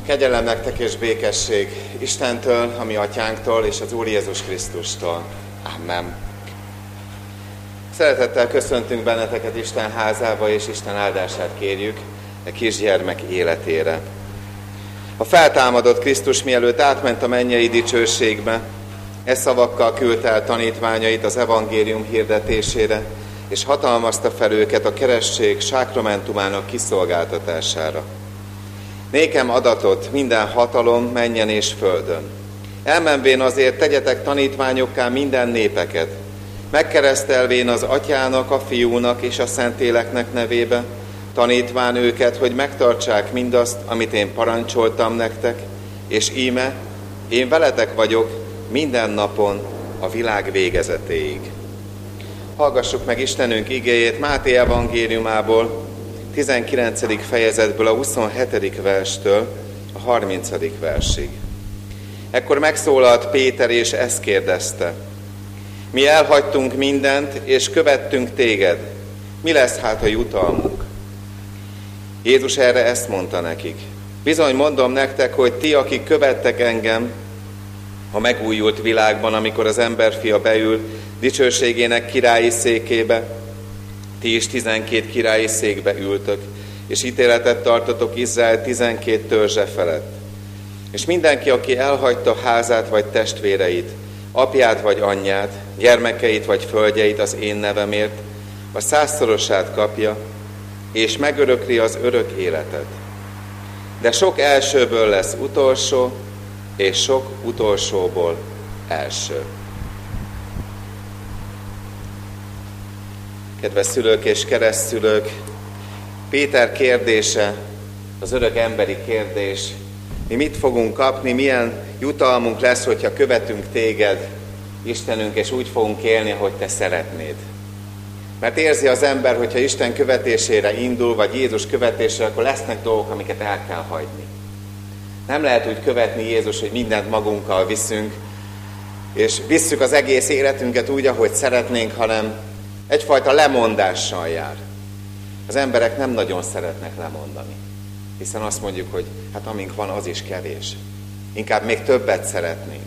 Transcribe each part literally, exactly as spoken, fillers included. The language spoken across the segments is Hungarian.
Kegyelem nektek és békesség Istentől, a mi atyánktól és az Úr Jézus Krisztustól. Amen. Szeretettel köszöntünk benneteket Isten házába, és Isten áldását kérjük a kisgyermek életére. A feltámadott Krisztus mielőtt átment a mennyei dicsőségbe, e szavakkal küldte el tanítványait az evangélium hirdetésére, és hatalmazta fel őket a keresztség sákramentumának kiszolgáltatására. Nékem adatot minden hatalom mennyen és földön. Elmenvén azért tegyetek tanítványokká minden népeket, megkeresztelvén az Atyának, a Fiúnak és a Szentléleknek nevébe, tanítván őket, hogy megtartsák mindazt, amit én parancsoltam nektek, és íme, én veletek vagyok minden napon a világ végezetéig. Hallgassuk meg Istenünk igéjét Máté evangéliumából, tizenkilencedik fejezetből a huszonhetedik verstől a harmincadik versig. Ekkor megszólalt Péter, és ezt kérdezte: mi elhagytunk mindent, és követtünk téged. Mi lesz hát a jutalmunk? Jézus erre ezt mondta nekik: bizony mondom nektek, hogy ti, akik követtek engem, a megújult világban, amikor az emberfia beül dicsőségének királyi székébe, ti is tizenkét királyi székbe ültök, és ítéletet tartotok Izrael tizenkét törzse felett. És mindenki, aki elhagyta házát vagy testvéreit, apját vagy anyját, gyermekeit vagy földjeit az én nevemért, a százszorosát kapja, és megörökli az örök életet. De sok elsőből lesz utolsó, és sok utolsóból első. Kedves szülők és keresztszülők, Péter kérdése, az örök emberi kérdés: mi mit fogunk kapni, milyen jutalmunk lesz, hogyha követünk téged, Istenünk, és úgy fogunk élni, ahogy te szeretnéd. Mert érzi az ember, hogyha Isten követésére indul, vagy Jézus követésére, akkor lesznek dolgok, amiket el kell hagyni. Nem lehet úgy követni Jézus, hogy mindent magunkkal viszünk, és visszük az egész életünket úgy, ahogy szeretnénk, hanem egyfajta lemondással jár. Az emberek nem nagyon szeretnek lemondani, hiszen azt mondjuk, hogy hát amink van, az is kevés. Inkább még többet szeretnénk.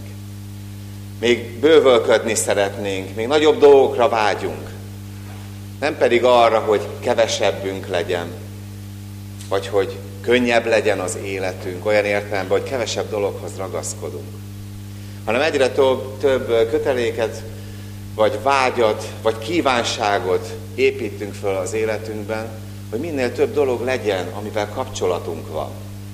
Még bővölködni szeretnénk, még nagyobb dolgokra vágyunk. Nem pedig arra, hogy kevesebbünk legyen, vagy hogy könnyebb legyen az életünk, olyan értelemben, hogy kevesebb dologhoz ragaszkodunk. Hanem egyre több, több köteléket, vagy vágyat, vagy kívánságot építünk föl az életünkben, hogy minél több dolog legyen, amivel kapcsolatunk van.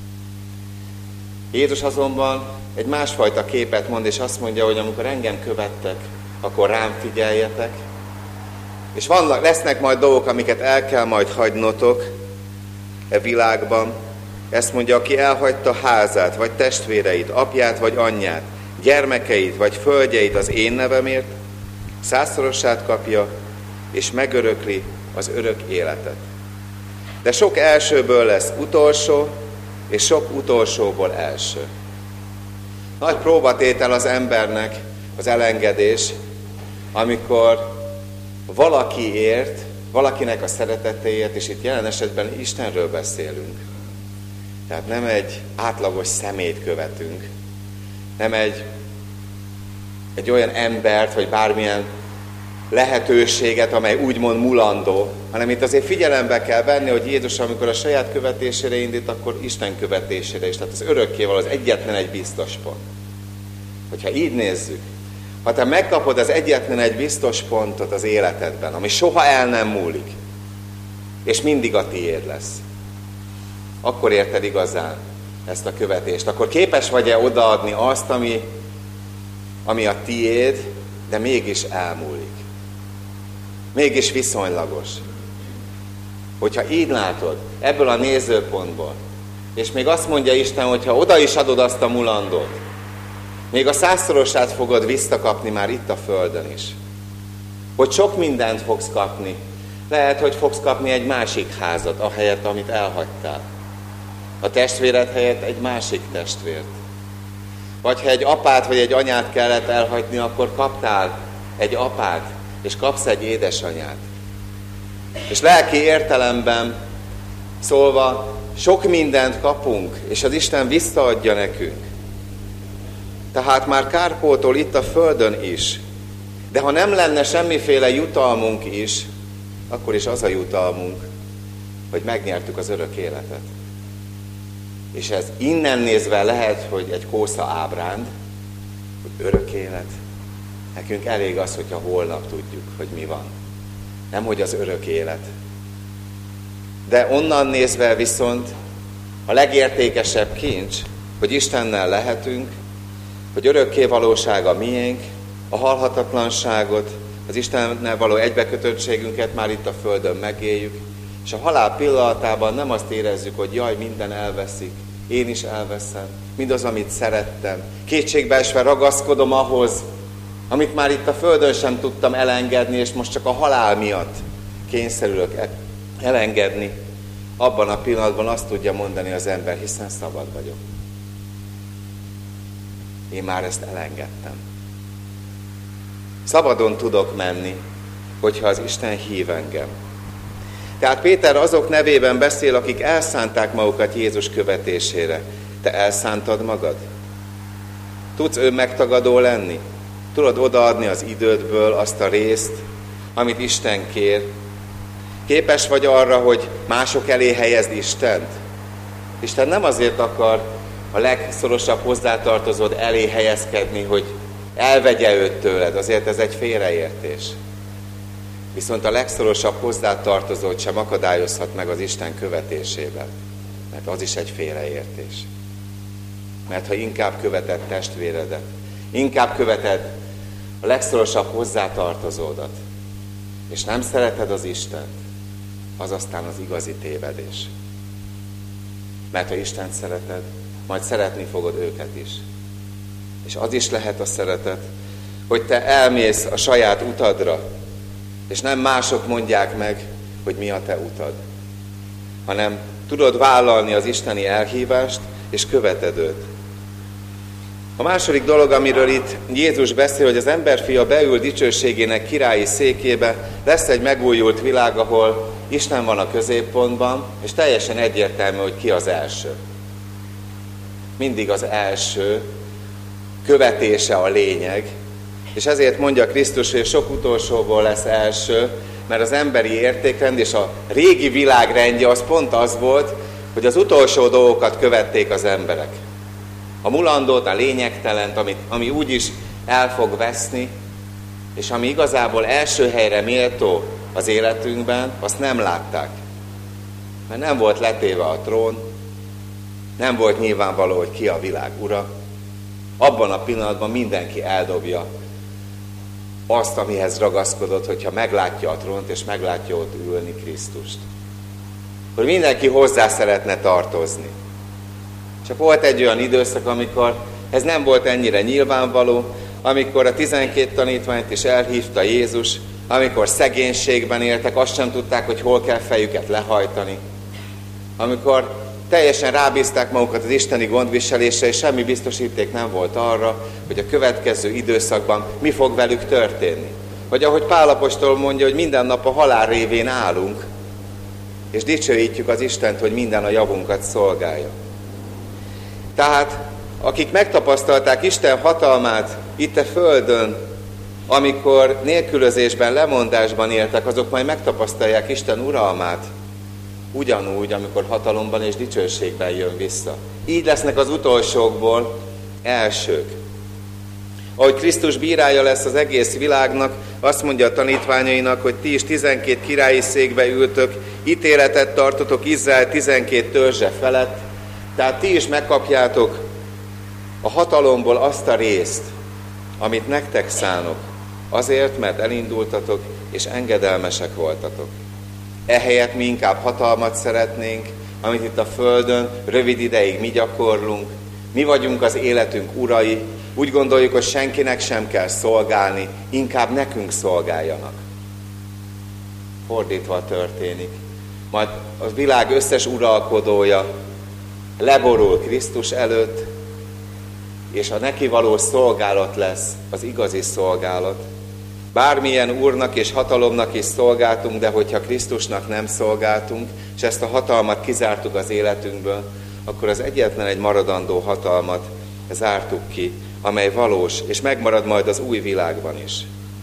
Jézus azonban egy másfajta képet mond, és azt mondja, hogy amikor engem követtek, akkor rám figyeljetek, és vannak, lesznek majd dolgok, amiket el kell majd hagynotok e világban. Ezt mondja, aki elhagyta házát, vagy testvéreit, apját, vagy anyját, gyermekeit, vagy földjeit az én nevemért, százszorosát kapja, és megörökli az örök életet. De sok elsőből lesz utolsó, és sok utolsóból első. Nagy próbatétel az embernek az elengedés, amikor valakiért, valakinek a szeretetéért, és itt jelen esetben Istenről beszélünk. Tehát nem egy átlagos szemét követünk, nem egy, egy olyan embert, vagy bármilyen lehetőséget, amely úgymond mulandó, hanem itt azért figyelembe kell venni, hogy Jézus, amikor a saját követésére indít, akkor Isten követésére is. Tehát az örökkéval az egyetlen egy biztos pont. Hogyha így nézzük, ha te megkapod az egyetlen egy biztos pontot az életedben, ami soha el nem múlik, és mindig a tiéd lesz, akkor érted igazán ezt a követést. Akkor képes vagy-e odaadni azt, ami, ami a tiéd, de mégis elmúlik. Mégis viszonylagos. Hogyha így látod, ebből a nézőpontból, és még azt mondja Isten, hogyha oda is adod azt a mulandót, még a százszorosát fogod visszakapni már itt a földön is. Hogy sok mindent fogsz kapni. Lehet, hogy fogsz kapni egy másik házat, ahelyett, amit elhagytál. A testvéred helyett egy másik testvért. Vagy ha egy apát vagy egy anyát kellett elhagyni, akkor kaptál egy apát, és kapsz egy édesanyát. És lelki értelemben szólva sok mindent kapunk, és az Isten visszaadja nekünk. Tehát már kárpótol itt a földön is. De ha nem lenne semmiféle jutalmunk is, akkor is az a jutalmunk, hogy megnyertük az örök életet. És ez innen nézve lehet, hogy egy kósza ábránd, hogy örök élet. Nekünk elég az, hogyha holnap tudjuk, hogy mi van. Nem, hogy az örök élet. De onnan nézve viszont a legértékesebb kincs, hogy Istennel lehetünk, hogy örökké valósága miénk, a halhatatlanságot, az Istennel való egybekötöttségünket már itt a földön megéljük, és a halál pillanatában nem azt érezzük, hogy jaj, minden elveszik, én is elveszem, mindaz, amit szerettem. Kétségbeesve ragaszkodom ahhoz, amit már itt a földön sem tudtam elengedni, és most csak a halál miatt kényszerülök elengedni. Abban a pillanatban azt tudja mondani az ember, hiszen szabad vagyok. Én már ezt elengedtem. Szabadon tudok menni, hogyha az Isten hív engem. Tehát Péter azok nevében beszél, akik elszánták magukat Jézus követésére. Te elszántad magad? Tudsz önmegtagadó lenni? Tudod odaadni az idődből azt a részt, amit Isten kér? Képes vagy arra, hogy mások elé helyezd Istent? Isten nem azért akar a legszorosabb hozzátartozód elé helyezkedni, hogy elvegye őt tőled, azért ez egy félreértés. Viszont a legszorosabb hozzátartozót sem akadályozhat meg az Isten követésében, mert az is egy félreértés. Mert ha inkább követed testvéredet, inkább követed a legszorosabb hozzátartozódat, és nem szereted az Istent, az aztán az igazi tévedés. Mert ha Istent szereted, majd szeretni fogod őket is. És az is lehet a szeretet, hogy te elmész a saját utadra, és nem mások mondják meg, hogy mi a te utad, hanem tudod vállalni az isteni elhívást, és követed őt. A második dolog, amiről itt Jézus beszél, hogy az emberfia beül dicsőségének királyi székébe, lesz egy megújult világ, ahol Isten van a középpontban, és teljesen egyértelmű, hogy ki az első. Mindig az első követése a lényeg, és ezért mondja Krisztus, hogy sok utolsóból lesz első, mert az emberi értékrend és a régi világrendje az pont az volt, hogy az utolsó dolgokat követték az emberek. A mulandót, a lényegtelent, ami, ami úgyis el fog veszni, és ami igazából első helyre méltó az életünkben, azt nem látták. Mert nem volt letéve a trón, nem volt nyilvánvaló, hogy ki a világ ura. Abban a pillanatban mindenki eldobja azt, amihez ragaszkodott, hogyha meglátja a trónt, és meglátja ott ülni Krisztust. Hogy mindenki hozzá szeretne tartozni. Csak volt egy olyan időszak, amikor ez nem volt ennyire nyilvánvaló, amikor a tizenkét tanítványt is elhívta Jézus, amikor szegénységben éltek, azt sem tudták, hogy hol kell fejüket lehajtani. Amikor teljesen rábízták magukat az isteni gondviselésre, és semmi biztosíték nem volt arra, hogy a következő időszakban mi fog velük történni. Vagy ahogy Pál apostol mondja, hogy minden nap a halál révén állunk, és dicsőítjük az Istent, hogy minden a javunkat szolgálja. Tehát, akik megtapasztalták Isten hatalmát itt a földön, amikor nélkülözésben, lemondásban éltek, azok majd megtapasztalják Isten uralmát, ugyanúgy, amikor hatalomban és dicsőségben jön vissza. Így lesznek az utolsókból elsők. Ahogy Krisztus bírálja lesz az egész világnak, azt mondja a tanítványainak, hogy ti is tizenkét királyi székbe ültök, ítéletet tartotok Izrael tizenkét törzse felett, tehát ti is megkapjátok a hatalomból azt a részt, amit nektek szánok, azért, mert elindultatok és engedelmesek voltatok. Ehelyett mi inkább hatalmat szeretnénk, amit itt a földön rövid ideig mi gyakorlunk. Mi vagyunk az életünk urai, úgy gondoljuk, hogy senkinek sem kell szolgálni, inkább nekünk szolgáljanak. Fordítva történik. Majd a világ összes uralkodója leborul Krisztus előtt, és a neki való szolgálat lesz az igazi szolgálat. bármilyen úrnak és hatalomnak is szolgáltunk, de hogyha Krisztusnak nem szolgáltunk, és ezt a hatalmat kizártuk az életünkből, akkor az egyetlen egy maradandó hatalmat zártuk ki, amely valós, és megmarad majd az új világban is.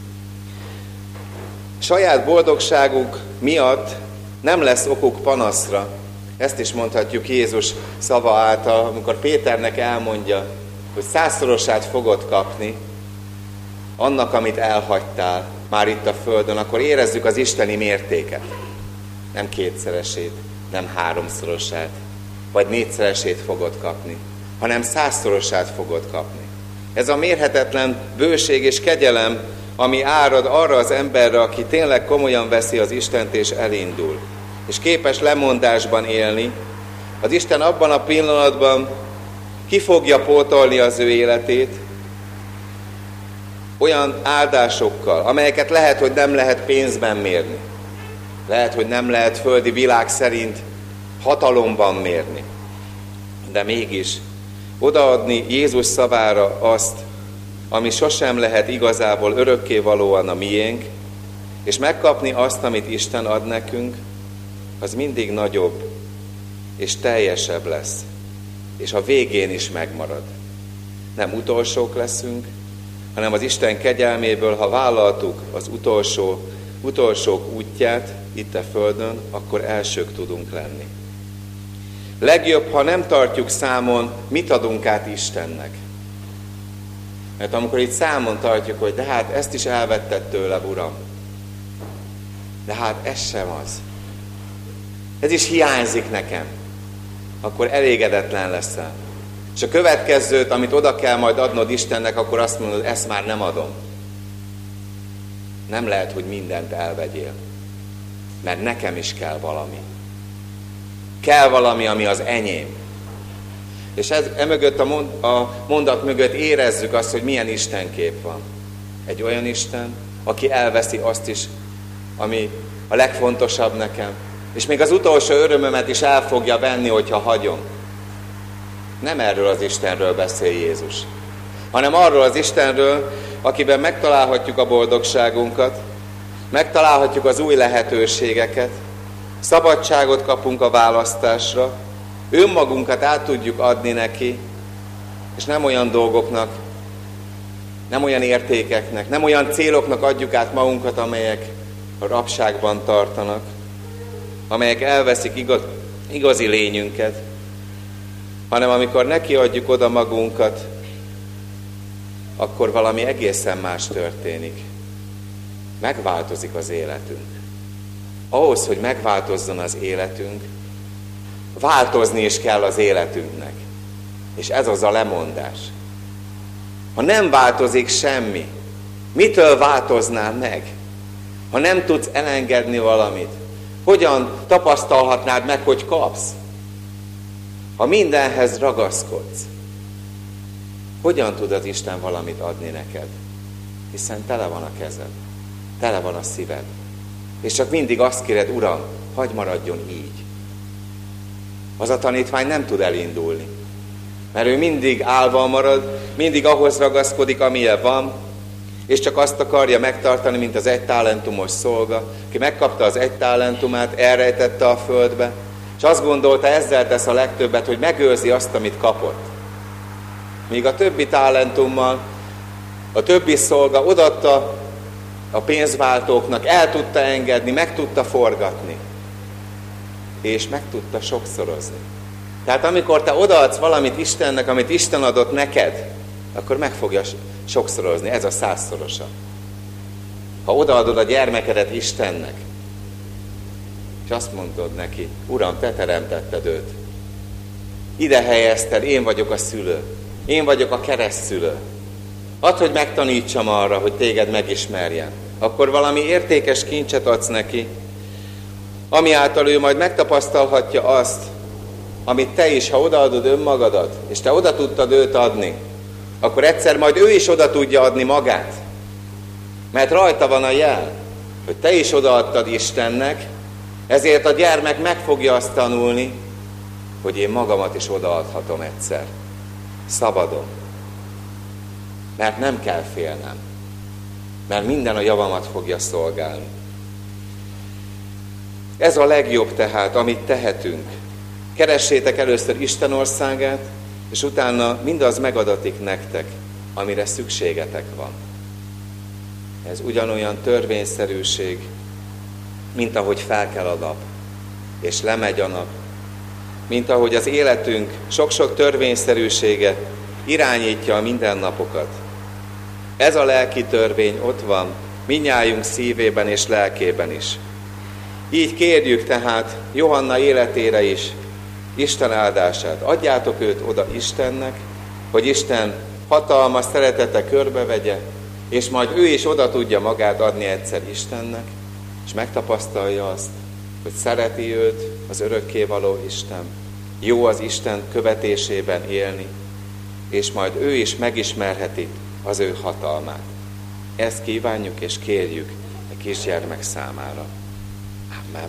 Saját boldogságuk miatt nem lesz okuk panaszra. Ezt is mondhatjuk Jézus szava által, amikor Péternek elmondja, hogy százszorosát fogod kapni annak, amit elhagytál már itt a földön, akkor érezzük az isteni mértéket. Nem kétszeresét, nem háromszorosát, vagy négyszeresét fogod kapni, hanem százszorosát fogod kapni. Ez a mérhetetlen bőség és kegyelem, ami árad arra az emberre, aki tényleg komolyan veszi az Istent és elindul, és képes lemondásban élni, az Isten abban a pillanatban ki fogja pótolni az ő életét olyan áldásokkal, amelyeket lehet, hogy nem lehet pénzben mérni. Lehet, hogy nem lehet földi világ szerint hatalomban mérni. De mégis odaadni Jézus szavára azt, ami sosem lehet igazából örökkévalóan a miénk, és megkapni azt, amit Isten ad nekünk, az mindig nagyobb és teljesebb lesz, és a végén is megmarad. Nem utolsók leszünk, hanem az Isten kegyelméből, ha vállaltuk az utolsó, utolsók útját itt a földön, akkor elsők tudunk lenni. Legjobb, ha nem tartjuk számon, mit adunk át Istennek. Mert amikor itt számon tartjuk, hogy de hát ezt is elvetted tőlem, Uram. De hát ez sem az. Ez is hiányzik nekem. Akkor elégedetlen leszel. És a következőt, amit oda kell majd adnod Istennek, akkor azt mondod, ezt már nem adom. Nem lehet, hogy mindent elvegyél. Mert nekem is kell valami. Kell valami, ami az enyém. És ez, emögött a, mond, a mondat mögött érezzük azt, hogy milyen Istenkép van. Egy olyan Isten, aki elveszi azt is, ami a legfontosabb nekem. És még az utolsó örömömet is el fogja venni, hogyha hagyom. Nem erről az Istenről beszél Jézus, hanem arról az Istenről, akiben megtalálhatjuk a boldogságunkat, megtalálhatjuk az új lehetőségeket, szabadságot kapunk a választásra, önmagunkat át tudjuk adni neki, és nem olyan dolgoknak, nem olyan értékeknek, nem olyan céloknak adjuk át magunkat, amelyek a rabságban tartanak, amelyek elveszik igaz, igazi lényünket, hanem amikor neki adjuk oda magunkat, akkor valami egészen más történik. Megváltozik az életünk. Ahhoz, hogy megváltozzon az életünk, változni is kell az életünknek. És ez az a lemondás. Ha nem változik semmi, mitől változnál meg? Ha nem tudsz elengedni valamit, hogyan tapasztalhatnád meg, hogy kapsz? Ha mindenhez ragaszkodsz, hogyan tud az Isten valamit adni neked? Hiszen tele van a kezed, tele van a szíved. És csak mindig azt kéred, Uram, hagyj maradjon így. Az a tanítvány nem tud elindulni. Mert ő mindig állva marad, mindig ahhoz ragaszkodik, amilyen van, és csak azt akarja megtartani, mint az egy talentumos szolga, aki megkapta az egy talentumát, elrejtette a földbe, és azt gondolta, ezzel tesz a legtöbbet, hogy megőrzi azt, amit kapott. Míg a többi talentummal, a többi szolga odaadta a pénzváltóknak, el tudta engedni, meg tudta forgatni, és meg tudta sokszorozni. Tehát amikor te odaadsz valamit Istennek, amit Isten adott neked, akkor meg fogja sokszorozni, ez a százszorosa. Ha odaadod a gyermekedet Istennek, és azt mondod neki, Uram, te teremtetted őt. Ide helyezted, én vagyok a szülő. Én vagyok a keresztszülő. Add, hogy megtanítsam arra, hogy téged megismerjen. Akkor valami értékes kincset adsz neki, ami által ő majd megtapasztalhatja azt, amit te is, ha odaadod önmagadat, és te oda tudtad őt adni, akkor egyszer majd ő is oda tudja adni magát. Mert rajta van a jel, hogy te is odaadtad Istennek, ezért a gyermek meg fogja azt tanulni, hogy én magamat is odaadhatom egyszer. Szabadon. Mert nem kell félnem. mert minden a javamat fogja szolgálni. Ez a legjobb tehát, amit tehetünk. Keressétek először Isten országát, és utána mindaz megadatik nektek, amire szükségetek van. Ez ugyanolyan törvényszerűség, mint ahogy felkel a nap, és lemegy a nap, mint ahogy az életünk sok-sok törvényszerűsége irányítja a mindennapokat. Ez a lelki törvény ott van mindnyájunk szívében és lelkében is. Így kérjük tehát Johanna életére is Isten áldását. Adjátok őt oda Istennek, hogy Isten hatalma, szeretete körbevegye, és majd ő is oda tudja magát adni egyszer Istennek, és megtapasztalja azt, hogy szereti őt az örökkévaló Isten, jó az Isten követésében élni, és majd ő is megismerheti az ő hatalmát. Ezt kívánjuk és kérjük a kisgyermek számára. Amen.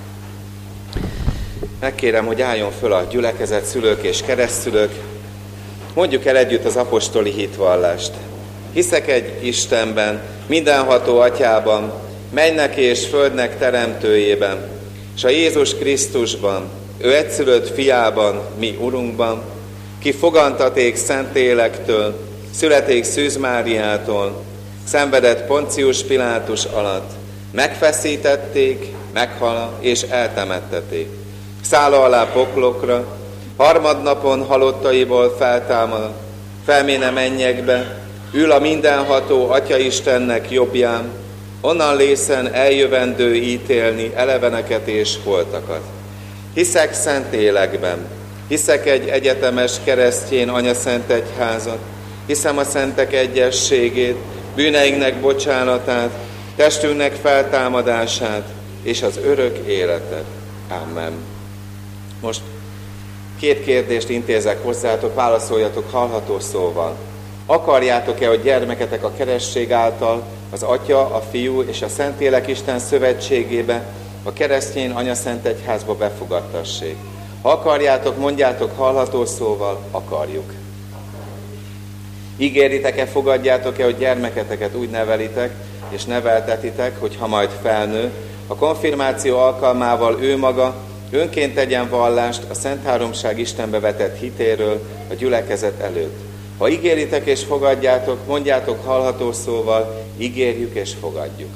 Megkérem, hogy álljon föl a gyülekezet, szülők és keresztszülők. Mondjuk el együtt az apostoli hitvallást. Hiszek egy Istenben, mindenható Atyában, mennek és földnek teremtőjében, és a Jézus Krisztusban, ő egyszülött fiában, mi Urunkban, ki fogantaték Szentlélektől, születék Szűz Máriától, szenvedett Poncius Pilátus alatt, megfeszítették, meghal és eltemetteték. Szála alá poklokra, harmadnapon halottaiból feltámad, felméne mennyekbe, ül a mindenható Atya Istennek jobbján, onnan lészen eljövendő ítélni eleveneket és holtakat. Hiszek Szentlélekben, hiszek egy egyetemes keresztjén anyaszent egyházat, hiszem a szentek egyességét, bűneinknek bocsánatát, testünknek feltámadását és az örök életet. Amen. Most két kérdést intézek hozzátok, válaszoljatok hallható szóval. Akarjátok-e, hogy gyermeketek a keresztség által az Atya, a Fiú és a Szentlélek Isten szövetségébe, a keresztény anyaszent egyházba befogadtassék? Ha akarjátok, mondjátok hallható szóval, akarjuk. Ígéritek-e, fogadjátok-e, hogy gyermeketeket úgy nevelitek és neveltetitek, hogy ha majd felnő, a konfirmáció alkalmával ő maga önként tegyen vallást a Szent Háromság Istenbe vetett hitéről a gyülekezet előtt. Ha ígéritek és fogadjátok, mondjátok hallható szóval, ígérjük és fogadjuk.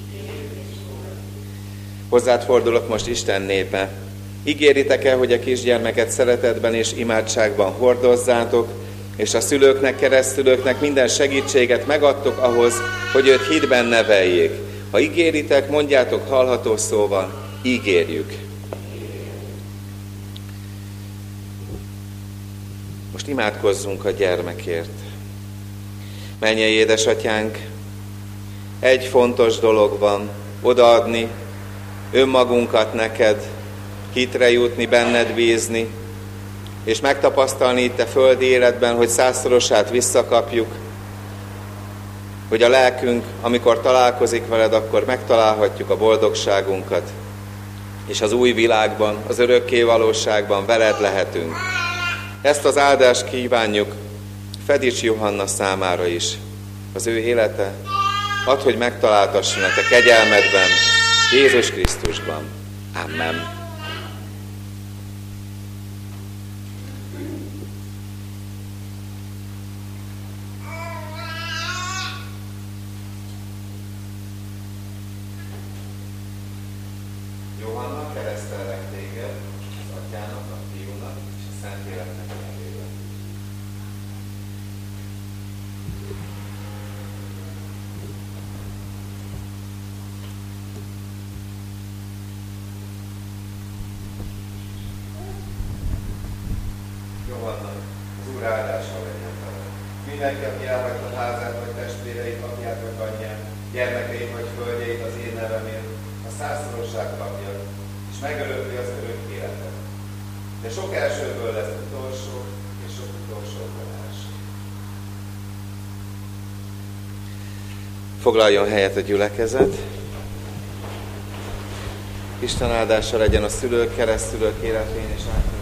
Hozzád fordulok most Isten népe. Ígéritek-e, hogy a kisgyermeket szeretetben és imádságban hordozzátok, és a szülőknek, keresztülőknek minden segítséget megadtok ahhoz, hogy őt hitben neveljék? Ha ígéritek, mondjátok hallható szóval, ígérjük. Most imádkozzunk a gyermekért. Mennyei édesatyánk, egy fontos dolog van, odaadni önmagunkat neked, hitre jutni, benned bízni, és megtapasztalni itt a földi életben, hogy százszorosát visszakapjuk, hogy a lelkünk, amikor találkozik veled, akkor megtalálhatjuk a boldogságunkat, és az új világban, az örökké valóságban veled lehetünk. Ezt az áldást kívánjuk Fedics Johanna számára is. Az ő élete, add, hogy megtaláltasson a te kegyelmedben, Jézus Krisztusban. Amen. Johanna, keresztellek téged az Atyának, a Fiúnak és a Szentléleknek nevében. Johanna, az Úr áldása legyen veled. Mindenki, aki elhagyta házát, vagy testvéreit, apját, vagy anyját, gyermekeit, vagy földjeit az én nevemért, a százszorosság kapja, és megörökli az örök életet. De sok elsőből lesz utolsó, és sok utolsóból első. Foglaljon helyet a gyülekezet. Isten áldása legyen a szülők, keresztülők életén és át.